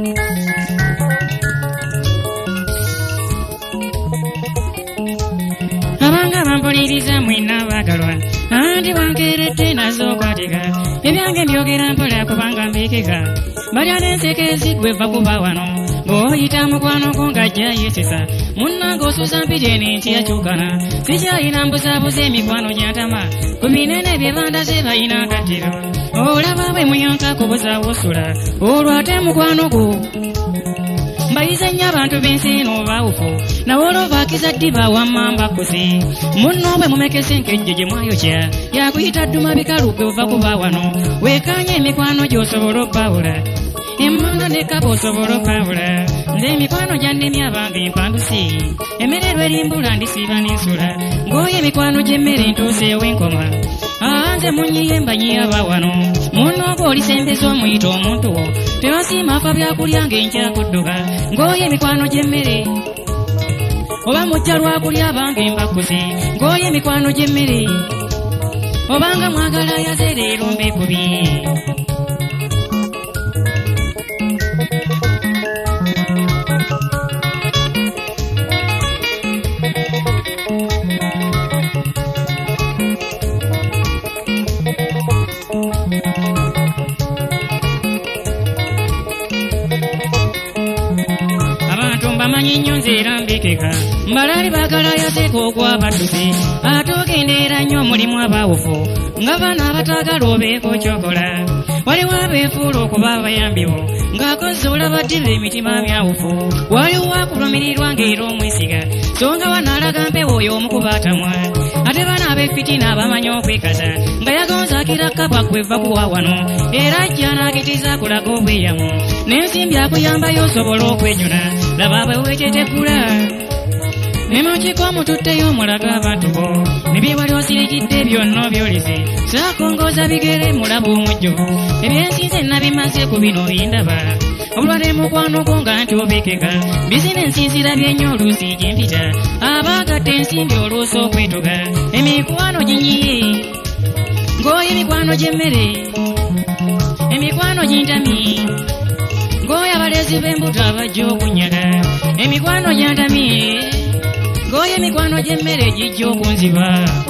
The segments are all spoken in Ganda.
Abanga bampuliriza mwina bagalwa andi wankerete nazo kwatiga ebyange mbyogera mpola kubanga mbikika balya n'enseke ezigweva kuba wano ng'oyita mukwano gwo ng'ajja yeesesa munnange osuuza mpiteni nti yakyukana sikyalina mbuzabuza emikwano gyantama ku binene bye bandaze balina akattiro olaba bwe muyanka kubuzaawo osula olwo ate mukwano gwo mbayize nnyo abantu b'ensi eno baawufu nawe olwobaakiza ddiba wammamba kusi munno bwe mumekesa enkejje gye mwayokya yakuyita dduma bikalu gwe ova kuba wano weekaanya emikwano gy'osobola obbawula emmanda ne kapa osobola obbawula nze emikwano gyannemi abange empandusi emmere lwerimbula ndisiiba n'ensula ng'oyo emikwano gy'emmere ntuuseewo enkoma nze munyiye mbanyiyaba wano munno gw'olisembeza omuyita omuntu wo tewasiima afa byakulya ng'enkyakudduka ng'oyo emikwano gy'emmere oba mujja lwakulya abange mbakuze ng'oyo emikwano gy'emmere obanga mwagala yaze leero mbekubi Bamanyi nnyo nze era mbikeka mbalabi baagala yateeka ogw'abaddusi ate ogendeera nnyo omulimu abaawufu nga bano abataagala obeeko kyokola waliwo abeefuula okuba abayambi bo ng'akoze olabaddirira emitima myawufu waliwo akulumirirwa ng'era omwesiga so nga wanaalaga mpewo oyo omukubaatamwa ate bano ab'effitina abamanyi okwekasa nga yagonzaakira kkapa gweva kuwa wano era ajja n'akitiza akulaga obweyamu n'ensimbi akuyambayo osobola okwenyuna laba bwe weeteteggula ne mu kikomo tutteyo omulaga abantu bo ne bye wali osirikidde byonna obyolize saakongooza bigere mulaba omujjuvu ebyensinze nabimaze ku bino bindaba obulwadde mukwano gwo nga nti obekeka bizinensi nzirabye nnyo oluusi gyempita abaagadde ensimbi oluusi okwetuga emikwano ginyiye ng'oyo emikwano gy'emmere emikwano gintami ng'oyo abalezi b'embuto abajja okunyaga emikwano gyantamye ng'oyo emikwano gy'emmere gijja okunziba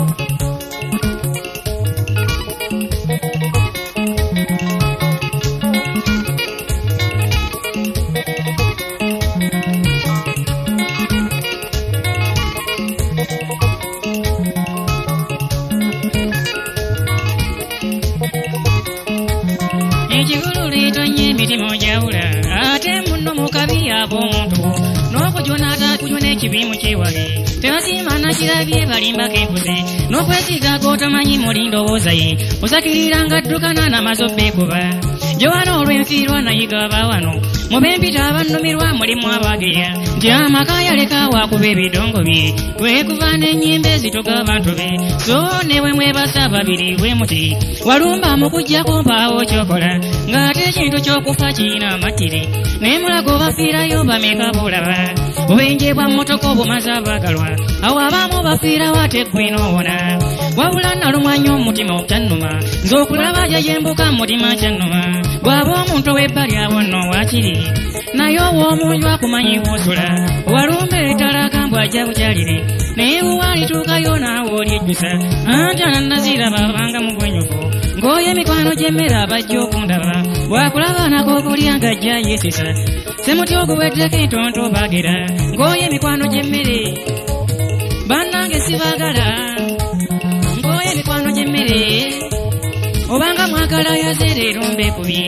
ekikulu leetanye emirimu gyawula ate munno mukabi ab'omuntu n'okujuna atakujuna ekibimu kyewale tebasiima nakirabye balimbako embuzi n'okwesiga k'otamanyi mulindowooza ye osakirira nga ddukana n'amaze obbeekuba gyowala olw'enfiirwa nayiga abawano mu b'empita abannumirwa mulimu abageya nti amaka yaleka waakuba ebidongo bye wekuva n'ennyimba ezitoga abantu be so ne bwe mwebasa babiri bwe muti walumba mukujjako mpaawo kyokola ng'ate ekintu ky'okufa kirina amatire naye mulago bafiirayo bameka bulaba obubenje bwa mmotoka obumaze abagalwa awo abamu bafiirawo ate gwinoowona wabula nalumwanya omutima okyannuma nze okulaba jajembuka mutima kyannuma bw'aba omuntu ow'ebbali awo nno waakiri naye ow'omunju akumanyi bw'osula walumba ettalaga mbw ajja bukyalire naye bw'alituukayo naawe olyejjusa anti anannaziraba abanga mu bwenyufu ng'oyo emikwano gy'emmere abajja okundaba bw'akulaba nak'okulya ng'ajja yeesesa semuti oguweddeko entonto baagera ng'oyo emikwano gy'emmere bannange sibaagala ng'oyo emikwano gy'emmere obanga mwagala yaze leero mbekubye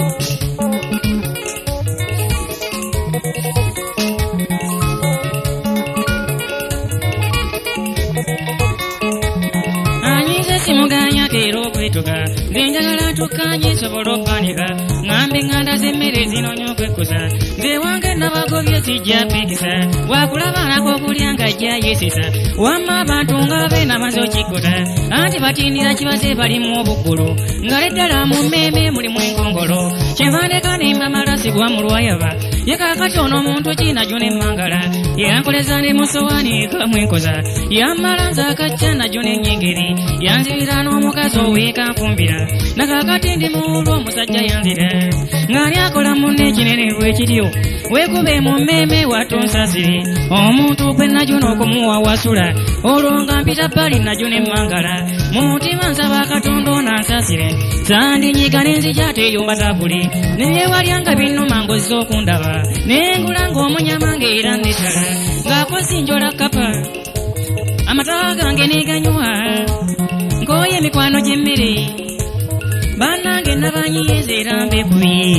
simuganya keera okwetuga nze njagala tukkanye sobola okkanika ŋŋambe ŋŋanda z'emmere zinoonya okwekkusa nze wange nabagobye sijja peekisa waakulaba nak'okulya ng'ajja yeesisa wamma abantu nga be namaze okikkuta anti batindira kibaze balimu obuggulu nga leddala mu mmeeme mulimu enkongolo kyenvandeka nembamala sigwa mu lwayaba Yekakati ono omuntu kina gyo n'emmangala yankoleza ne musowaani kamwenkoza yamala nze akajja nagyo n'ennyingiri yanzibira n'omukazi oweekanfumbira nakakati ndi muwulu omusajja yanzira ng'ali akola munne ekinene bwe kiryo weekube mu mmeeme watonsasire omuntu gwe nagyo n'okumuwa wasula olwo nga mpita bbali nagyo n'emmangala mu mutima nsaba Katonda onansasire sandinyiga n'enzija teyomba tabuli nebyewalyanga binnuma ngozza okundaba nengula ng'omunyama ng'era ndetala ng'akozi njola kapa amatawa gange neganywa nkooye emikwano gy'emmere bannange nabanyiyeeza era mbekuye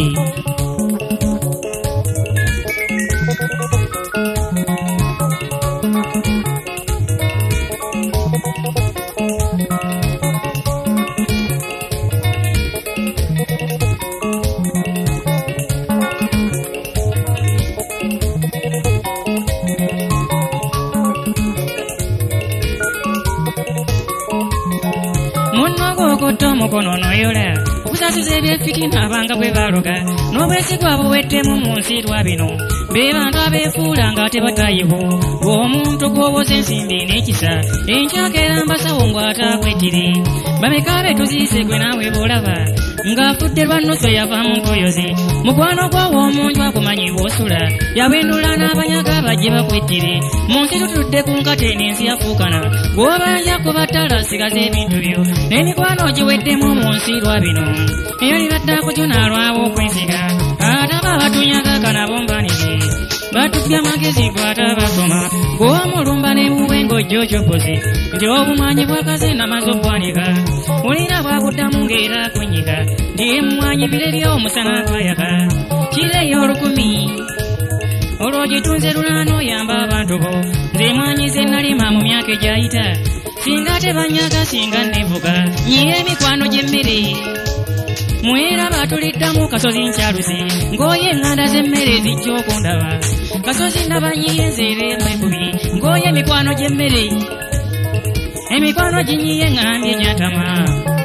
Okoto mukono noyola okusasiza ebyefitina abanga bwe baloga n'obwesigwa buweddemu mu nsi lwa bino be bantu abeefuula nga tebatayiho omuntu gwowoza ensimbi n'ekisa enkyakera mbasawo ng'atakwetire bameka be tuziise gwe naawe bw'olaba ng'afudde lwa nnusu yava mu ntoyozi mukwano gwawo omunju akumanyi bw'osula yawendula n'abanyaga bajje bakwetire mu nsi tutudde ku nkate n'ensi yafuukana gw'obanja kubatala sigaza ebintu byo n'emikwano giweddemu mu nsi lwa bino eyali badde akujyo n'alwawo okwensiga ataba batunyaga kanabo mbanire batupya amagezi gwatabasoma gw'omulumba n'emuwe ng'ojja okyokoze nti obumanyi bwakaze namaze okwanika olina bwakuddamu ng'era akwenyiga ndi emumwanyi bire by'omusana akayaga kireyo 10 olwo gitunze lulano oyamba abantu bo nze mwanyi ze nalima mu myaka egyayita singa tebanyaga singa nevuga nyiye emikwano gy'emmere mwera batuliddamu kasozi nkyaluze ng'oye eŋŋanda z'emmere zijja okundaba kasozi nabanyiye nzeere mwekubi ng'oye emikwano gy'emmere emikwano ginyiye ŋŋambye gyatama